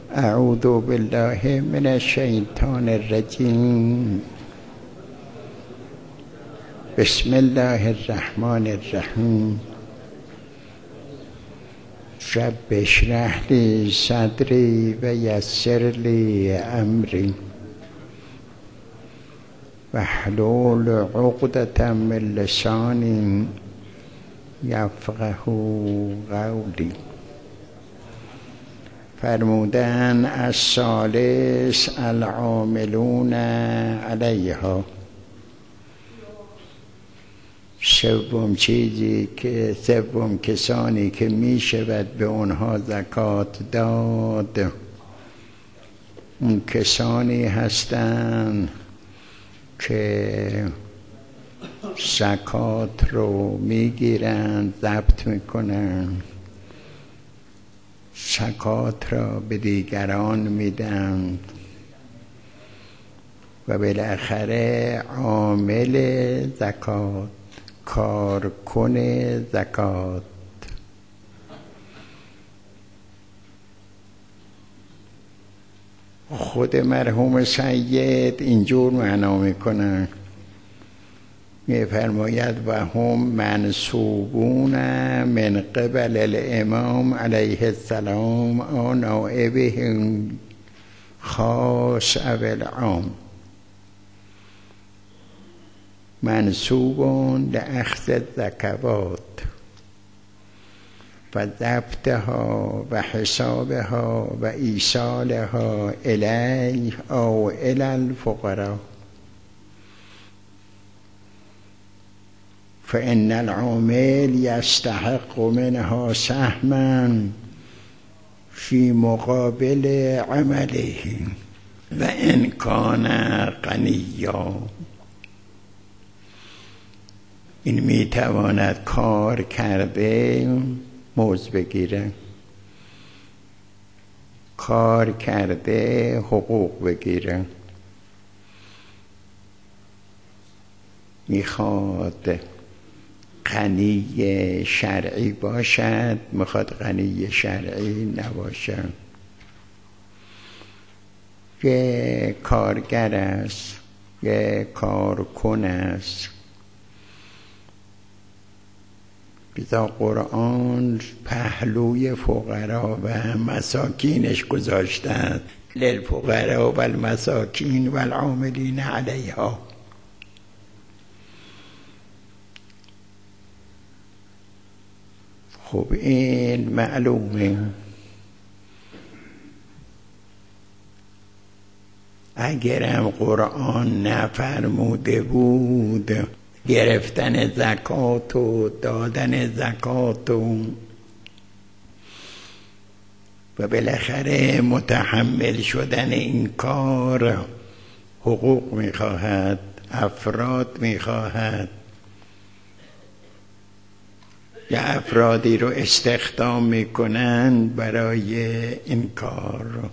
اعوذ بالله من الشیطان الرجیم. بسم الله الرحمن الرحیم. رب اشرح لی صدری و یسر لی امری واحلل عقدة من لسانی یفقهوا قولی. فرمودن الثالث العاملون علیها. سوم کسانی که می شود به اونها زکات داد، اون کسانی هستند که زکات رو میگیرند، ضبط میکنند، زکات را به دیگران میدند و بالاخره عامل زکات، کارکن زکات. خود مرحوم سید اینجور معنا میکنن، میفرماید و هم منصوبون من قبل الامام علیه السلام او نائبه خاص او العام، منصوبون لأخذ الزکوات و ضبطها و حسابها و ایصالها الیه او الی الفقراء. فإن العامل يستحق منها سهما في مقابل عمله وإن كان غنيا. این میتواند کار کرده مزد بگیره، کار کرده حقوق بگیره. میخواد غنی شرعی باشد، میخواد غنی شرعی نباشد. یه کارگر است، یه کارکن است. بیزا قرآن پهلوی فقرا و مساکینش گذاشتند، للفقرا و المساکین و العاملین علیها. خب این معلومه. اگرم قرآن نفرموده بود گرفتن زکات و دادن زکات و بالاخره متحمل شدن این کار حقوق میخواهد، افراد میخواهد، یا افرادی رو استخدام میکنند برای این کار.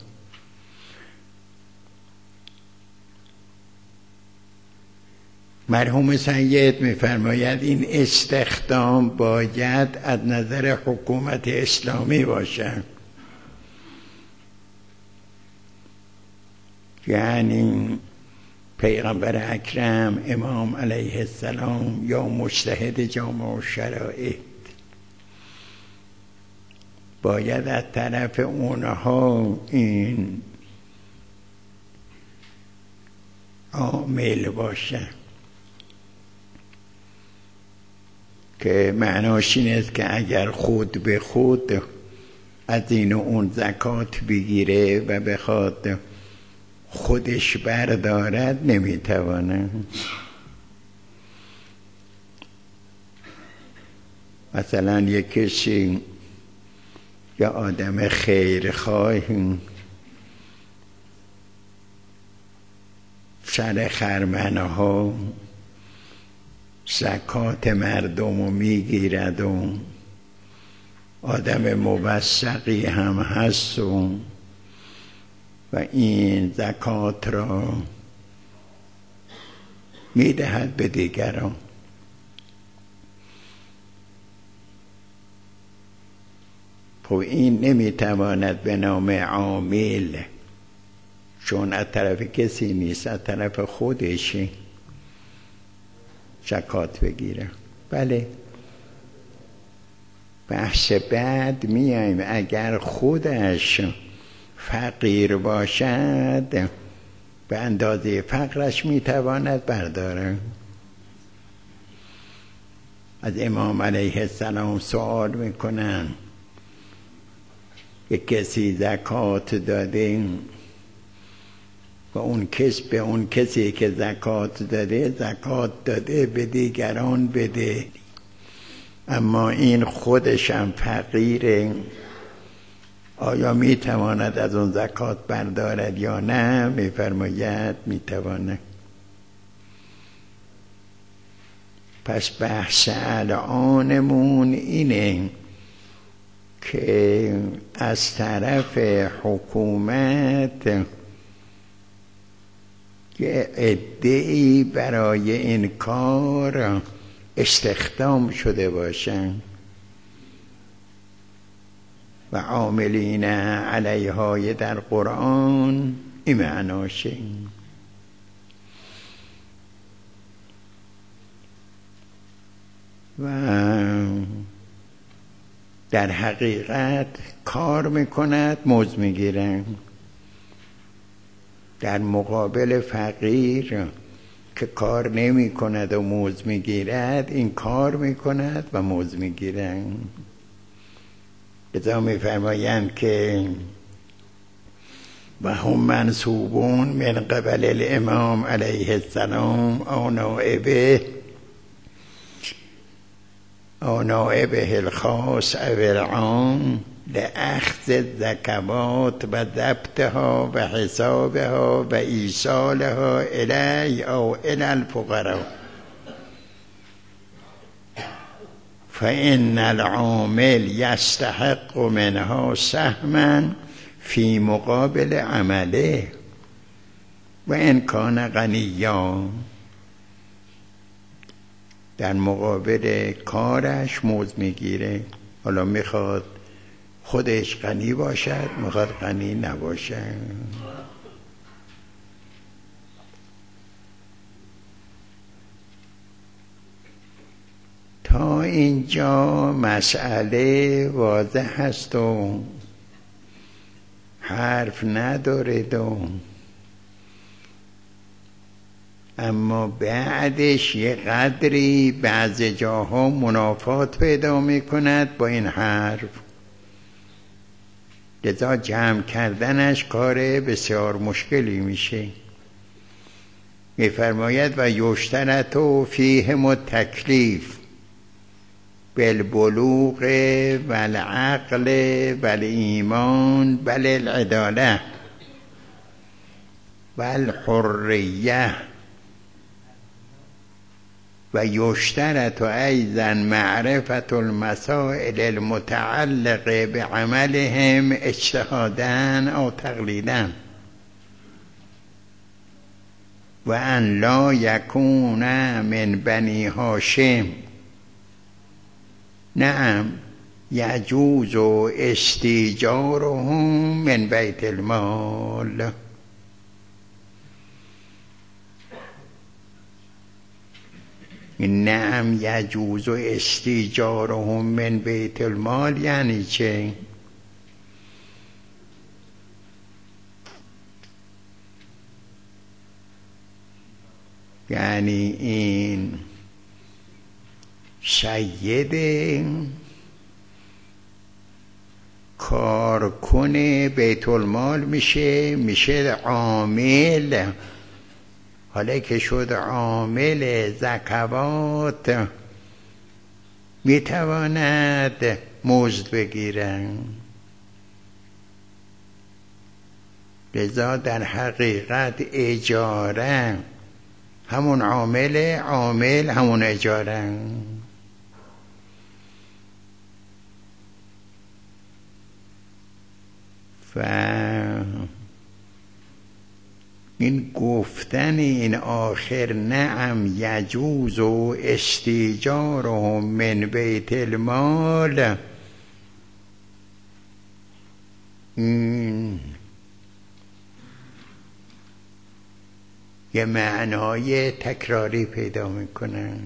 مرحوم سید میفرماید این استخدام باید از نظر حکومت اسلامی باشد، یعنی پیغمبر اکرم امام علیه السلام یا مجتهد جامع الشرایع باید از طرف اونها این عامل باشه که معناش این است که اگر خود به خود از این و اون زکات بگیره و بخواد خودش بردارد نمیتوانه. مثلا یک کسی یا آدم خیرخواه سر خرمنه ها زکات مردم رو میگیرد و آدم موثقی هم هست و این زکات را میدهد به دیگران. خب این نمیتواند به نام عامل، چون از طرف کسی نیست، از طرف خودشی زکات بگیره. بله، بحث بعد میایم اگر خودش فقیر باشد به اندازه فقرش میتواند برداره. از امام علیه السلام سوال میکنن که کسی زکات داده و به اون کسی که زکات داده به دیگران بده، اما این خودشم فقیره، آیا میتواند از اون زکات بردارد یا نه؟ میفرماید میتواند. پس بحث الانمون اینه که از طرف حکومت یه عده‌ای برای این کار استخدام شده باشن و عاملین علیهای در قرآن این معناشه. و در حقیقت کار میکند، مزد میگیرن، در مقابل فقیر که کار نمی کند و مزد میگیرد، این کار میکند و مزد میگیرن. لذا میفرمایند که و هم منصوبون من قبل الامام علیه السلام او نائبه الخاص او العام لأخذ الزکوات و ضبطها و حسابها و ایصالها الی او الی الفقراء، فإن العامل یستحق منها سهما فی مقابل عمله و ان کان غنیا، در مقابل کارش مزد میگیره. حالا میخواد خودش غنی باشد، میخواد غنی نباشد. تا اینجا مسئله واضح است و حرف ندارد اما بعدش یه قدری بعض جاها منافات پیدا میکند با این حرف، لذا جمع کردنش کار بسیار مشکلی میشه. میفرماید و یشترط فیهم التکلیف بالبلوغ و العقل و الایمان و العداله و الحریه و یشترط ایضا معرفت المسائل المتعلقه بعملهم اجتهادا او تقلیدا و ان لا یکون من بنی هاشم. نعم یجوز استیجارهم من بیت المال. نعم یجوز استیجارهم من بیت المال یعنی چه؟ یعنی این سید کارکن بیت المال میشه عامل. حالا که شد عامل زکوات میتواند مزد بگیرن، لذا در حقیقت اجاره همون عامل همون اجاره. و این گفتن این آخر نعم یجوز و استیجارهم من بیت المال این یه معنای تکراری پیدا میکنن.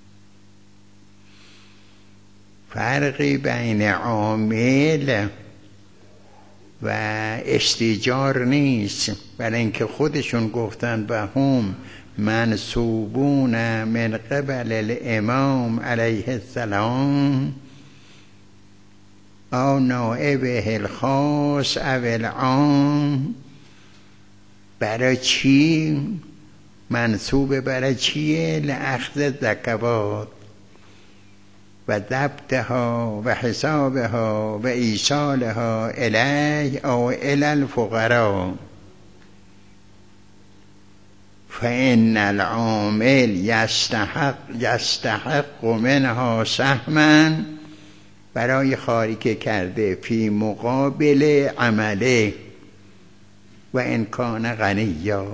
فرقی بین عامل و استیجار نیست، برای اینکه خودشون گفتن و هم منصوبون من قبل الامام علیه السلام او نائبه الخاص او العام. برای چی منصوب؟ برای چیه؟ لأخذ زکوات و ضبطها و حسابها و ایصالها الیه او الی الفقراء. فإن العامل یستحق منها سهما، برای کاری که کرده، فی مقابل عمله و ان کان غنیا.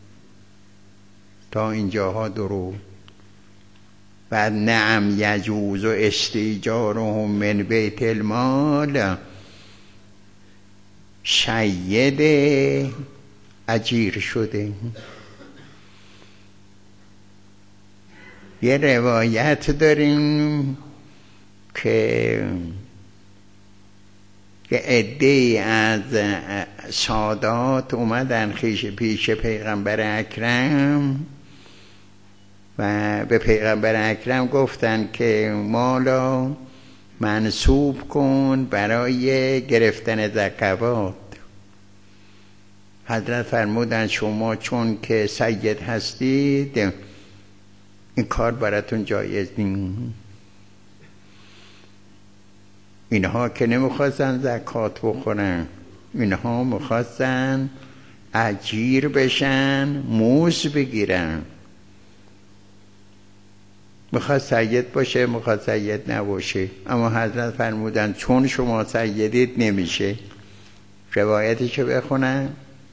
تا اینجاها درو. و نعم یجوز استیجارهم من بیت المال، شید اجیر شده. یه روایت داریم که عده‌ای از سادات اومدن پیش پیغمبر اکرم و به پیغمبر اکرم گفتن که مالا منصوب کن برای گرفتن زکوات. حضرت فرمودن شما چون که سید هستید این کار براتون جایز نیست. اینها که نمیخواستن زکات بخورن، اینها میخواستن اجیر بشن، موز بگیرن. میخواست سید باشه، میخواست سید نباشه. اما حضرت فرمودن چون شما سیدید نمیشه. روایتشو بخونن.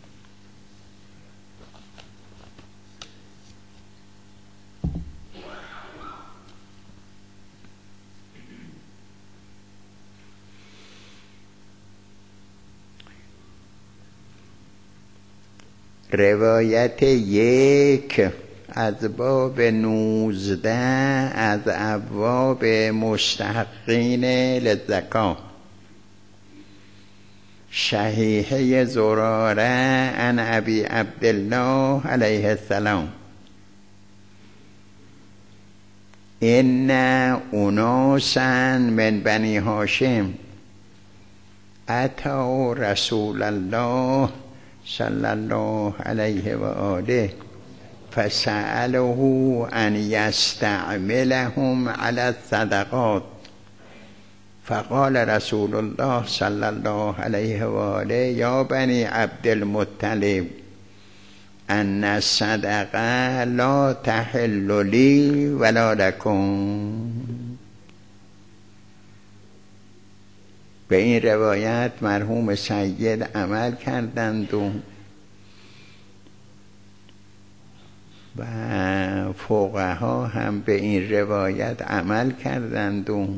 روایت 1 از باب 19 از ابواب مستحقین للزکات. صحیحه زراره عن ابی عبدالله علیه السلام. ان اناسا من بنی هاشم اتوا رسول الله صلی الله علیه و آله فسأله ان یستعملهم علی الصدقات، فقال رسول الله صلی الله علیه و آله یا بنی عبد المطلب ان الصدقه لا تحل لی ولا لکم. به این روایت مرحوم سید عمل کردند و فقها هم به این روایت عمل کردند و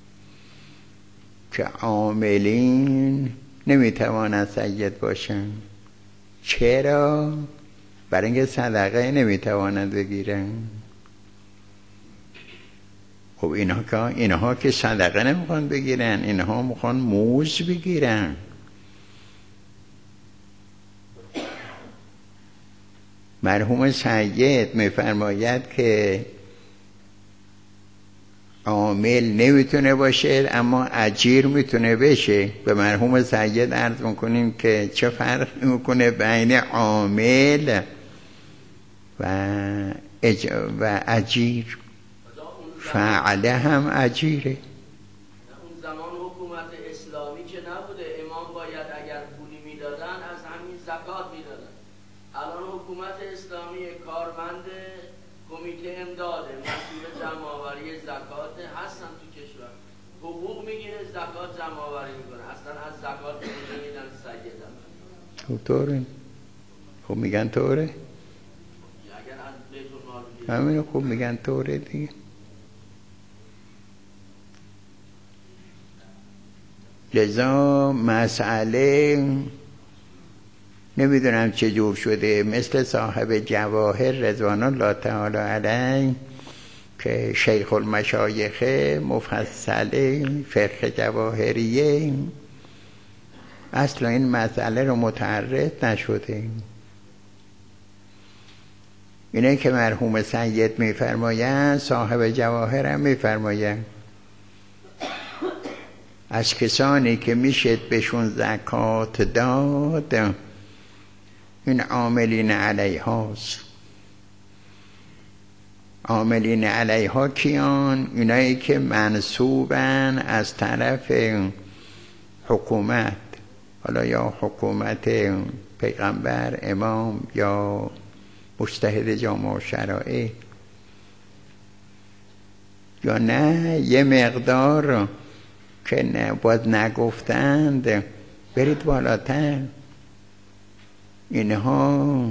که عاملین نمیتوانند سید باشند. چرا؟ برای اینکه صدقه نمیتوانند بگیرن. خب اینها که صدقه نمیخوان بگیرن، اینها میخوان موز بگیرن. مرحوم سید میفرماید که عامل نمیتونه باشه اما اجیر میتونه بشه. به مرحوم سید عرض میکنیم که چه فرق میکنه بین عامل و اجیر. فعله هم اجیره. اون زمان حکومت اسلامی که نبوده، امام باید اگر پولی میدادن از همین زکات میدادن. الان حکومت اسلامی کارمند کمیته امداد مسئول جمع آوری زکات هستن تو کشور، حقوق میگیره، زکات جمع آوری میکنه، اصلا از زکات نمیدن سیدن. خب طوره. خب میگن طوره. اگر از بیت المال همین خوب میگن طوره دیگه. لذا مسئله نمیدونم چه جور شده، مثل صاحب جواهر رضوان الله تعالی علیه که شیخ المشایخ مفصل فقه جواهریه، اصلا این مسئله رو متعرض نشده. اینه که مرحوم سید میفرمایند، صاحب جواهر هم میفرمایند از کسانی که میشه بهشون زکات داد این عاملین علیهاست. عاملین علیها کیان؟ اینایی که منصوبن از طرف حکومت، حالا یا حکومت پیغمبر، امام یا مجتهد جامع شرایع، یا نه یه مقدار که باز نگفتند برید بالاتر، اینها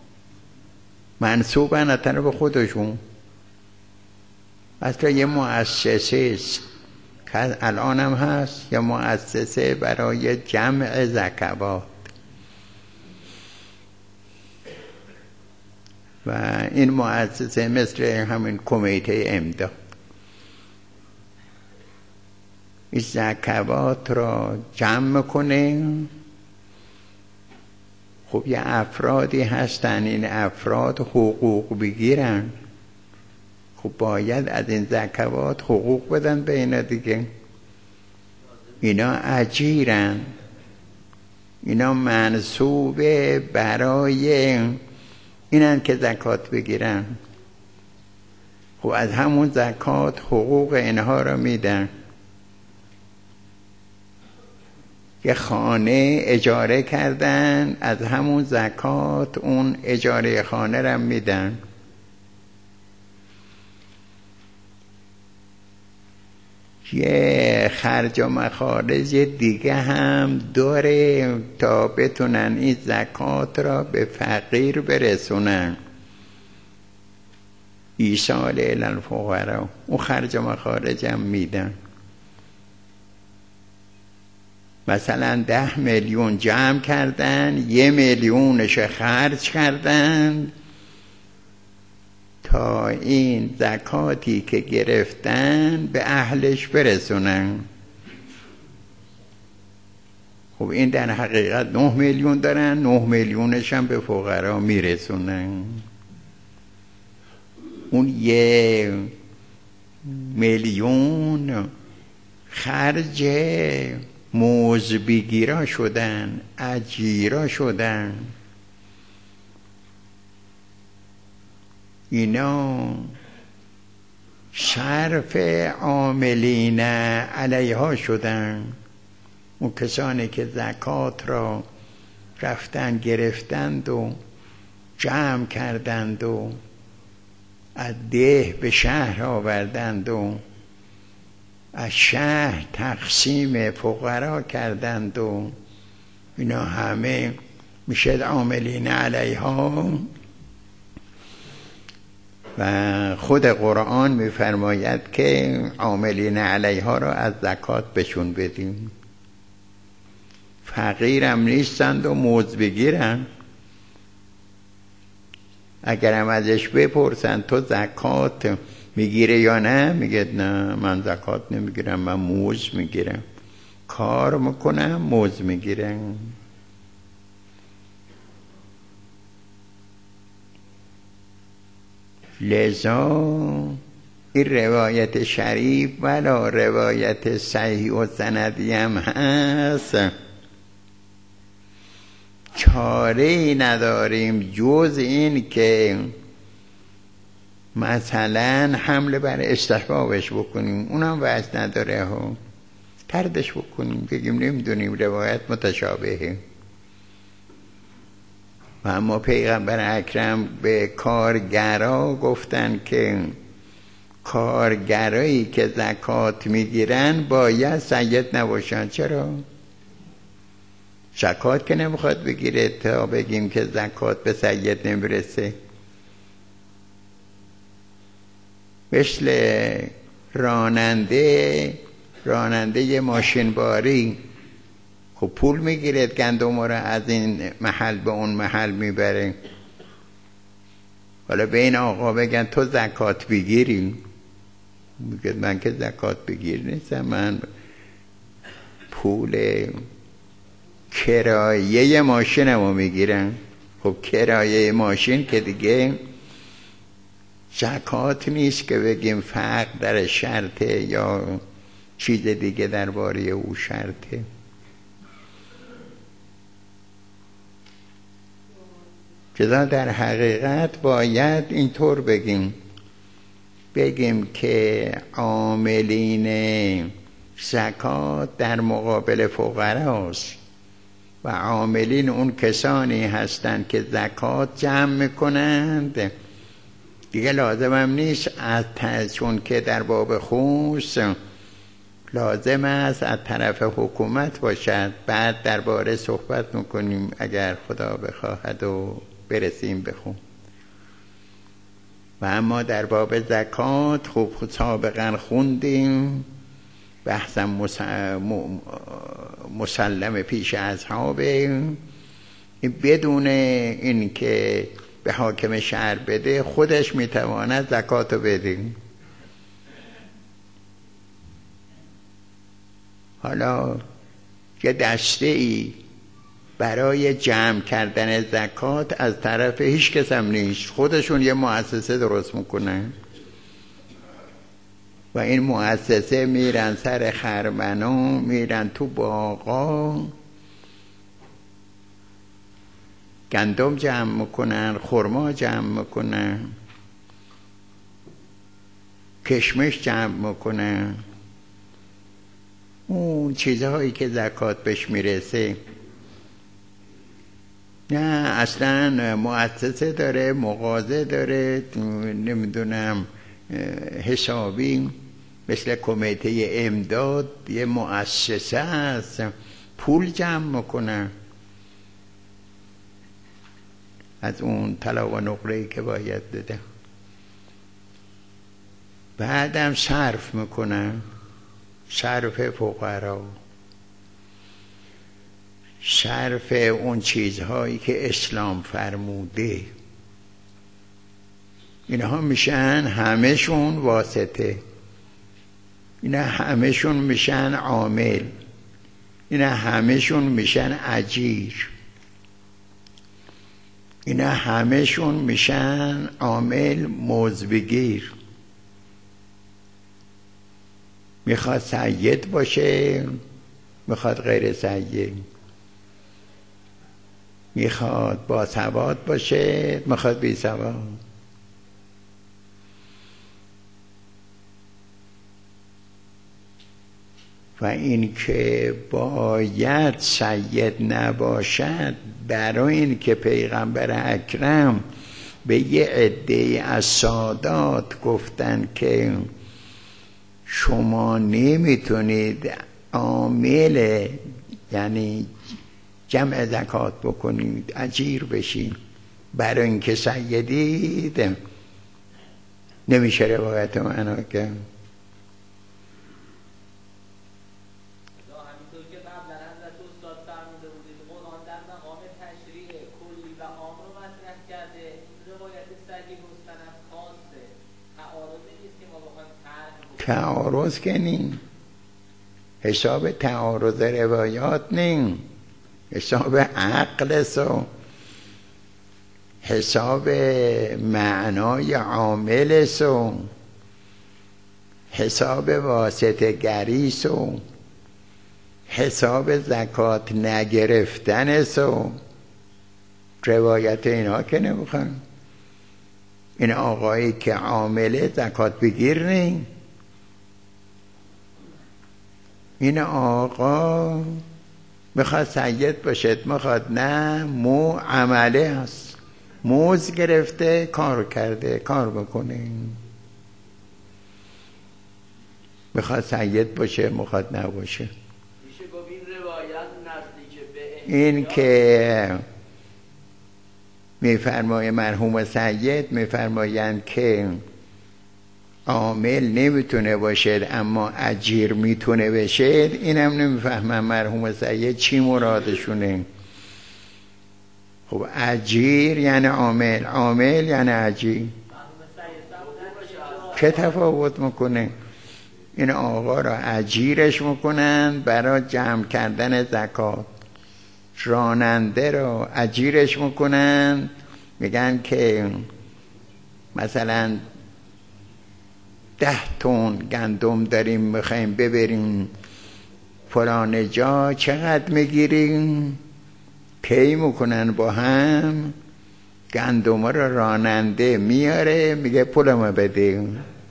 منصوبن از طرف خودشون. اصلا یه مؤسسه که الان هم هست، یا مؤسسه برای جمع زکوات، و این مؤسسه مثل همین کمیته امداد این زکوات را جمع کنه. خب یه افرادی هستن، این افراد حقوق بگیرن، خب باید از این زکوات حقوق بدن به اینا دیگه. اینا اجیرن، اینا منصوبه برای اینن که زکات بگیرن. خب از همون زکات حقوق اینها را میدن. یه خانه اجاره کردن، از همون زکات اون اجاره خانه را میدن. یه خرج و مخارج دیگه هم داره تا بتونن این زکات را به فقیر برسونن. ایصال الی الفقراء، اون خرج و مخارج هم میدن. مثلا 10 میلیون جمع کردن، 1 میلیونش خرج کردن تا این زکاتی که گرفتن به اهلش برسونن. خب این در حقیقت 9 میلیون دارن، 9 میلیونش هم به فقرا میرسونن. اون 1 میلیون خرج موزبگیرا شدن، اجیرا شدن. اینا صرف عاملین علیها شدن. اون کسانی که زکات را رفتن گرفتند و جمع کردند و از ده به شهر آوردند و از شهر تقسیم فقرا کردند و اینا همه میشه عاملین علیها. و خود قرآن میفرماید که عاملین علیها را از زکات بشون بدیم. فقیرم نیستند و موز بگیرن. اگرم ازش بپرسن تو زکات میگیره یا نه، میگه نه من زکات نمیگیرم، من موز میگیرم، کار میکنم موز میگیرم. لذا این روایت شریف ولا روایت صحیح و سندی هم هست، چاره‌ای نداریم جز این که مثلا حمله بر استحبابش بکنیم، اونم وجه نداره ها، تردش بکنیم، بگیم نمیدونیم روایت متشابهه. و اما پیغمبر اکرم به کارگرا گفتن که کارگرایی که زکات میگیرن باید سید نباشن. چرا؟ زکات که نمیخواد بگیره تا بگیم که زکات به سید نمیرسه. مثل راننده ماشین باری خب پول میگیره گندم رو از این محل به اون محل میبره. حالا به این آقا بگن تو زکات بگیری، میگه من که زکات بگیر نیستم، من پول کرایه ماشینمو میگیرم. خب کرایه ماشین که دیگه زکات نیست که بگیم فقر در شرطه یا چیز دیگه درباره او شرطه. چرا در حقیقت باید اینطور بگیم که عاملین زکات در مقابل فقراست و عاملین اون کسانی هستند که زکات جمع میکنند. دیگه لازم هم نیست چون که در باب خصوص لازم است از طرف حکومت باشد. بعد درباره صحبت میکنیم اگر خدا بخواهد و برسیم به خون. و اما در باب زکات خوب سابقا خوندیم، بحثم مسلم پیش اصحابه، بدون این که به حاکم شهر بده خودش میتواند زکاتو بده. حالا یه دسته ای برای جمع کردن زکات از طرف هیچ کس هم نیست، خودشون یه مؤسسه درست میکنن و این مؤسسه میرن سر خرمنا، میرن تو باغا گندم جمع میکنن، خرما جمع میکنن، کشمش جمع میکنن، اون چیزهایی که زکات بهش میرسه. نه اصلا مؤسسه داره، مغازه داره، نمیدونم حسابی مثل کمیته امداد یه مؤسسه هست، پول جمع میکنن از اون طلا و نقره‌ای که باید بده. بعدم صرف میکنن، صرف فقرا، صرف اون چیزهایی که اسلام فرموده. اینها میشن همشون واسطه، اینا همشون میشن عامل، اینا همشون میشن اجیر، اینا همشون میشن عامل موضوعگیر. میخواد سید باشه، میخواد غیر سید، میخواد با سواد باشه، میخواد بی سواد. و این که باید سید نباشد برای این که پیغمبر اکرم به یه عده از سادات گفتن که شما نمیتونید عامل یعنی جمع زکات بکنید، اجیر بشین، برای اینکه سیدید نمیشه روایت معنا کرد. تعارض که نیم، حساب تعارض روایات نیم، حساب عقل سو، حساب معنای عامل سو، حساب واسطه گری سو، حساب زکات نگرفتن سو. روایت اینا که نمیخوان. این آقایی که عامل زکات بگیر نیم، این آقا میخواد سید باشد، میخواد نه، مو عمله هست، موز گرفته کار کرده، کار بکنه. میخواد سید باشه، میخواد نباشه. میشه گفت این روایت نزدیک به این که میفرمای مرحوم سید، میفرمایند که عامل نمیتونه باشد اما اجیر میتونه بشه، اینم نمیفهمم مرحوم سید چی مرادشونه. خب اجیر یعنی عامل، عامل یعنی اجیر، چه تفاوت میکنه؟ این آقا را اجیرش میکنن برای جمع کردن زکات، راننده را اجیرش میکنن، میگن که مثلا 10 تن گندم داریم میخوایم ببریم فلان جا، چقدر میگیریم؟ پی میکنن با هم، گندم را راننده میاره میگه پولمو بده.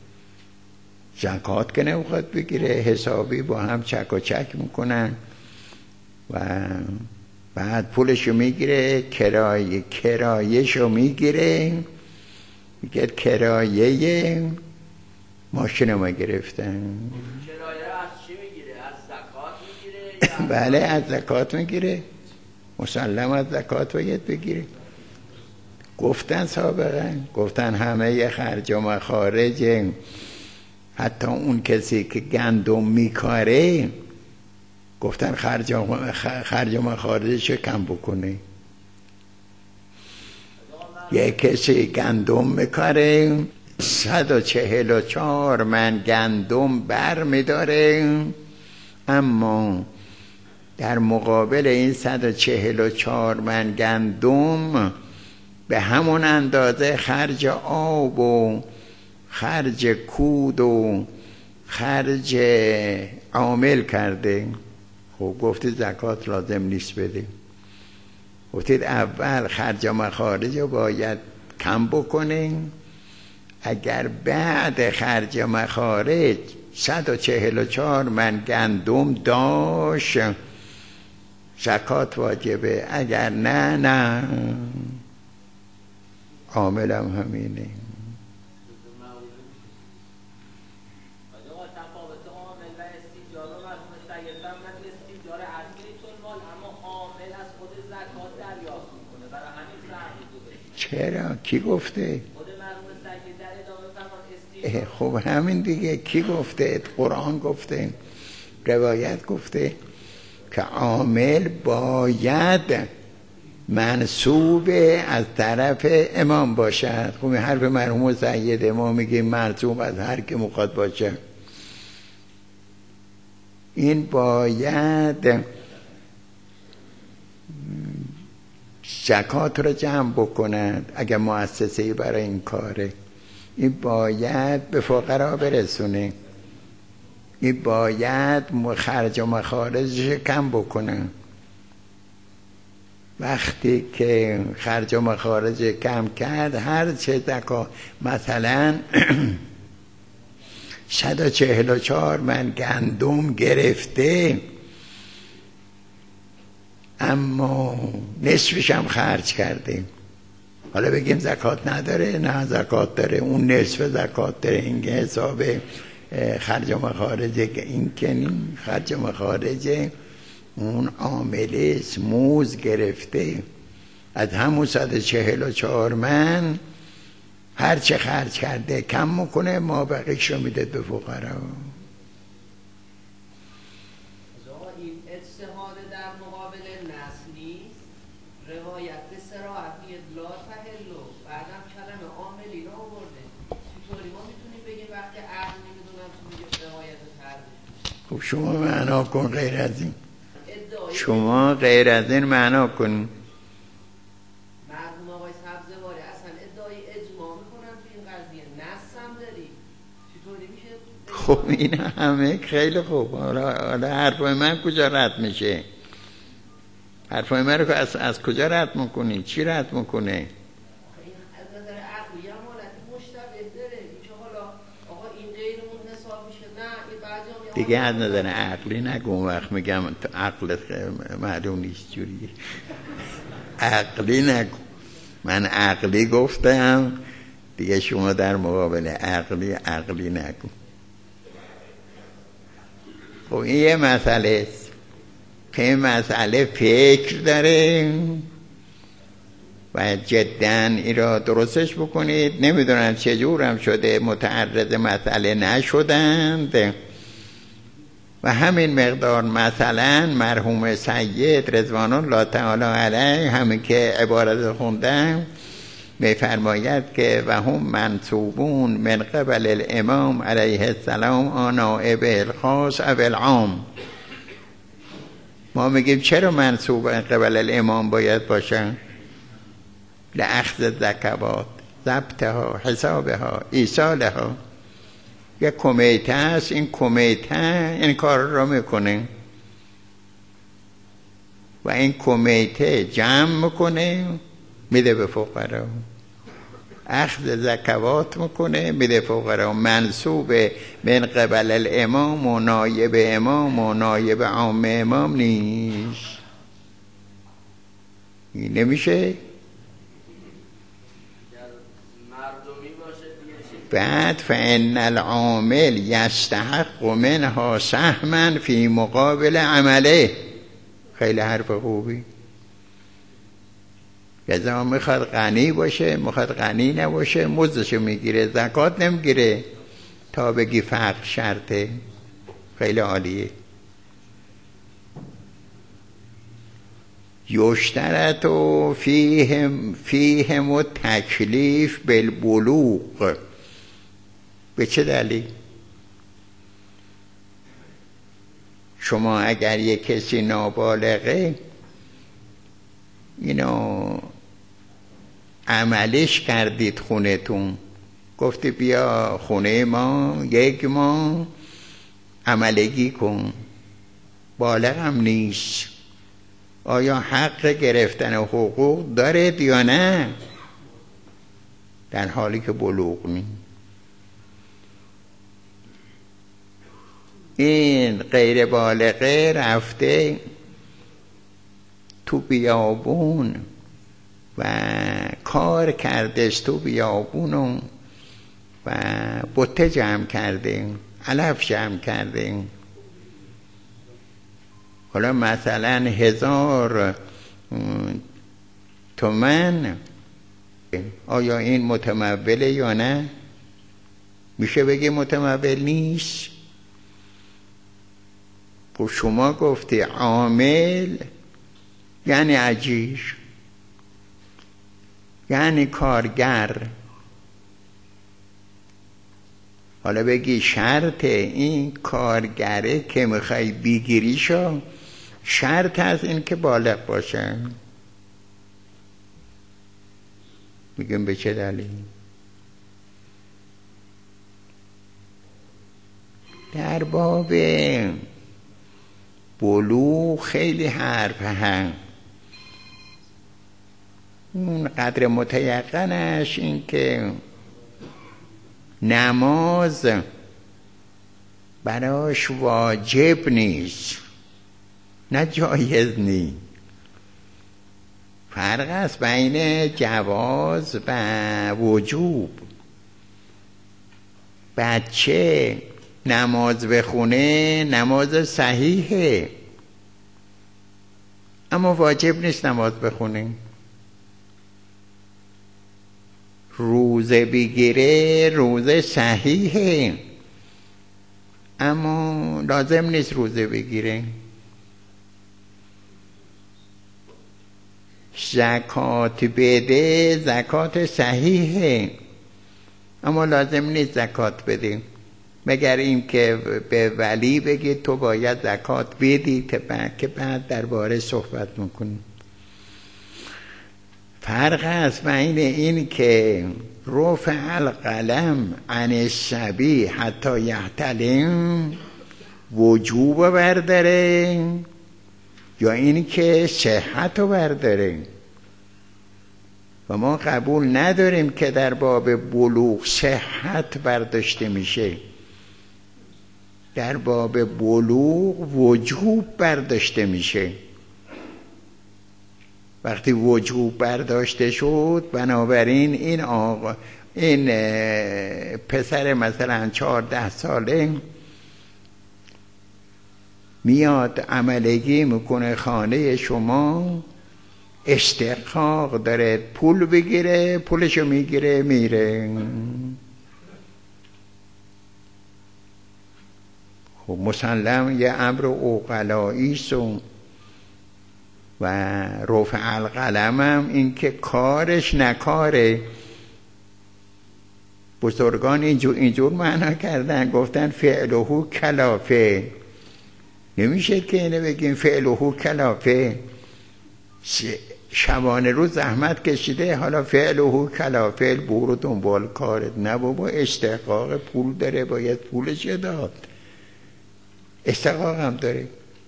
زکات که نمیخواد بگیره، حسابی با هم چک و چک میکنن و بعد پولشو میگیره، کرایهشو میگیره، میگه کرایه ماشین ما گرفتن. کرایه از چی میگیره؟ از زکات میگیره؟ بله از زکات میگیره، مسلم از زکات باید بگیره. گفتن سابقا، گفتن همه خرج و مخارج حتی اون کسی که گندم میکاره، گفتن خرج و مخارجش کم بکنه. یک کسی گندم میکاره 144 من گندم بر میداره، اما در مقابل این 144 من گندم به همون اندازه خرج آب و خرج کود و خرج عامل کرده. خب گفتید زکات لازم نیست بده. گفتید اول خرج و مخارج رو باید کم بکنین، اگر بعد خرج و مخارج 144 من گندم داشت زکات واجبه، اگر نه عاملم همینه. چرا؟ کی گفته؟ خب همین دیگه، کی گفته؟ قرآن گفته، روایت گفته که عامل باید منصوب از طرف امام باشد. خب حرف مرحوم سید ما میگه منصوب از هر که مخواد باشه. این باید زکات رو جمع بکنند اگر مؤسسه‌ای برای این کاره. این باید به فقرا برسونه، این باید خرج و مخارجش کم بکنه. وقتی که خرج و مخارج کم کرد، هر چه زکات مثلا 144 من گندم گرفته اما نصفش هم خرج کرده، حالا بگیم زکات نداره؟ نه زکات داره، اون نصف زکات داره. این حساب خرج و مخارج، این که خرج و مخارج اون عامل موز گرفته از همون 144 من هر چه خرج کرده کم میکنه، ما بقیش رو میده به فقرا. این اجتهاد در مقابل نص نیست، روایت به صراحت میاد لا تحلو، بعدم کلمه عاملی رو آورده. چطوری ما میتونیم بگیم وقتی عقل نمیدونم تو میگه روایت تردش؟ خب شما معنا کن غیر از این، شما غیر از این معنا کن. مرحوم آقای سبزواری اصلا ادعای اجماع میکنن تو این قضیه، نص هم داری، چطوری میشه؟ خب این همه خیلی خوب. حالا حرفای من کجا رد میشه؟ حرفای من رو از کجا رد میکنی؟ چی رد میکنه؟ از نظر عقلی هم حالت مشتبه داره، اینکه حالا آقا این غیر اون حساب میشه، نه این بعضی هم دیگه از نظر عقلی نگو. اون وقت میگم تو عقلت معلوم نیست جوریه. عقلی نگو، من عقلی گفتم دیگه، شما در مقابل عقلی نگو. خب این یه مسئله است که این مسئله فکر داره، و جدا این را درستش بکنید. نمیدونم چجور هم شده متعرض مسئله نشدند و همین مقدار. مثلا مرحوم سید رضوان الله تعالی علیه همین که عبارت خوندم میفرماید که و هم منصوبون من قبل الامام علیه السلام آنائب الخاص او العام. ما میگیم چرا منصوب قبل الامام باید باشن؟ لأخذ زکوات، ضبطها، حسابها، ایصالها. یک کمیته است، این کمیته این کار را میکنه و این کمیته جمع میکنه میده به فقرا، اخذ زکوات میکنه میده فقرا. منصوب من قبل الامام و نایب امام و نایب عام امام نیست. این نمیشه. بعد فإن العامل یستحق منها سهما فی مقابل عمله. خیلی حرف خوبی. گذا میخواد غنی باشه، میخواد غنی نباشه، مزدشو میگیره، زکات نمیگیره تا بگی فقر شرطه. خیلی عالیه. یشترط فیهم و تکلیف بالبلوغ. به چه دلیل؟ شما اگر یک کسی نابالغه اینو عملش کردید خونتون، گفتی بیا خونه ما یک ماه عملگی کن، بالغ هم نیست، آیا حق گرفتن حقوق دارد یا نه؟ در حالی که بلوغ نیست. این غیر بالغه رفته تو بیابون و کار کردش تو بیابون و بته جمع کرده، علف جمع کرده. حالا مثلا 1000 تومن، آیا این متموله یا نه؟ میشه بگی متمول نیست؟ خب شما گفتی عامل یعنی اجیر، یعنی کارگر. حالا بگی شرط این کارگره که میخوای بگیریشو شرط از این که بالغ باشه. میگم به چه دلیل؟ در باب بلوغ خیلی حرف هم. اون قدر متیقنش این که نماز براش واجب نیست، نه جایز نیست. فرق است بین جواز و وجوب. بچه نماز بخونه نماز صحیحه، اما واجب نیست نماز بخونه. روزه بگیره روزه صحیحه، اما لازم نیست روزه بگیره. زکات بده زکات صحیحه، اما لازم نیست زکات بده، مگر این که به ولی بگید تو باید زکات بدی که بعد درباره صحبت میکنیم. فرق است بین این که رفع القلم عن الصبی حتی یحتلم وجوب برداره یا این که صحت رو برداره. و ما قبول نداریم که در باب بلوغ صحت برداشته میشه، در باب بلوغ وجوب برداشته میشه. وقتی وجوب برداشته شد بنابراین این پسر مثلا 14 ساله میاد عملگی میکنه خانه شما، استحقاق داره پول بگیره، پولشو میگیره میره. خب مسلم یه امر عقلاییست و رفع القلم هم این که کارش نکاره. بزرگان اینجور معنا کردن، گفتن فعله کلافه. نمیشه که اینه بگیم فعله کلافه، شبانه روز زحمت کشیده حالا فعله کلافه، برو دنبال کارت. نه بابا، استحقاق پول داره، باید پولش داد، استحقاق هم داره.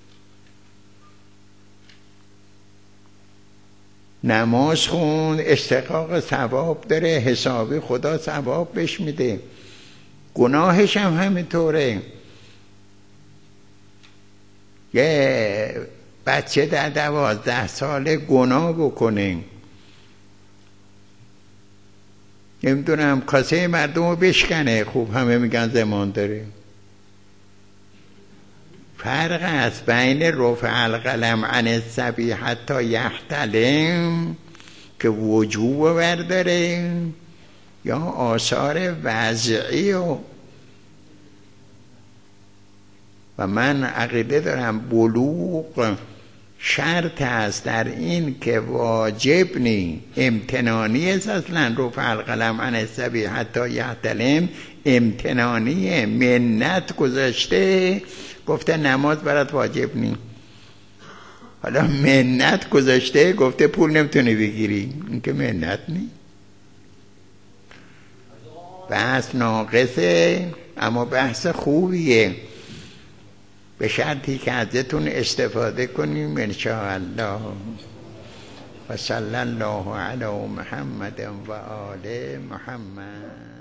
نماز خون، استحقاق ثواب داره، حسابی خدا ثواب بهش میده. گناهش هم همینطوره. یه بچه در 12 ساله گناه بکنه، نمیدونم کاسه مردم رو بشکنه، خوب همه میگن زمان داره. فرق است بین رفع القلم عن الصبی حتی یحتلم که وجوب برداره یا آثار وضعی و من عقیده دارم بلوغ شرط است در این که واجب نی، امتنانی است. اصلا رفع القلم عن الصبی حتی یحتلم امتنانیه، منت گذاشته، گفته نماز برات واجب نی. حالا منت گذاشته گفته پول نمیتونی بگیری، این که منت نی. بحث ناقصه اما بحث خوبیه، به شرطی که ازتون استفاده کنیم انشاءالله. و صلی الله علی محمد و آل محمد.